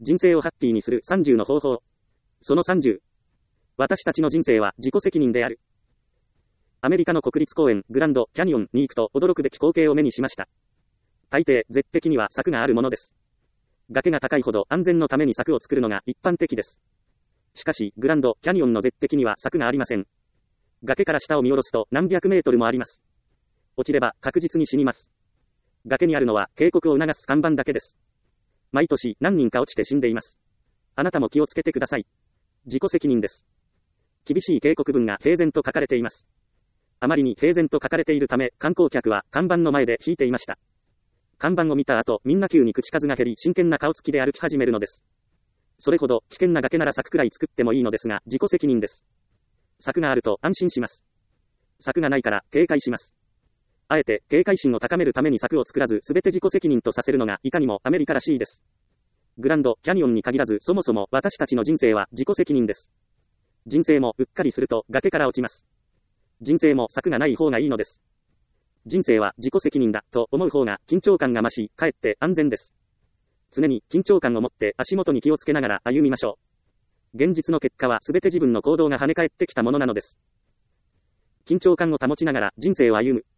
人生をハッピーにする30の方法。その30。私たちの人生は自己責任である。アメリカの国立公園、グランドキャニオンに行くと驚くべき光景を目にしました。大抵、絶壁には柵があるものです。崖が高いほど安全のために柵を作るのが一般的です。しかし、グランドキャニオンの絶壁には柵がありません。崖から下を見下ろすと何百メートルもあります。落ちれば確実に死にます。崖にあるのは警告を促す看板だけです。毎年何人か落ちて死んでいます。あなたも気をつけてください。自己責任です。厳しい警告文が平然と書かれています。あまりに平然と書かれているため、観光客は看板の前で引いていました。看板を見た後、みんな急に口数が減り、真剣な顔つきで歩き始めるのです。それほど危険な崖なら柵くらい作ってもいいのですが、自己責任です。柵があると安心します。柵がないから警戒します。あえて警戒心を高めるために柵を作らず、すべて自己責任とさせるのがいかにもアメリカらしいです。グランドキャニオンに限らず、そもそも私たちの人生は自己責任です。人生もうっかりすると崖から落ちます。人生も柵がない方がいいのです。人生は自己責任だと思う方が緊張感が増し、かえって安全です。常に緊張感を持って足元に気をつけながら歩みましょう。現実の結果はすべて自分の行動が跳ね返ってきたものなのです。緊張感を保ちながら人生を歩む。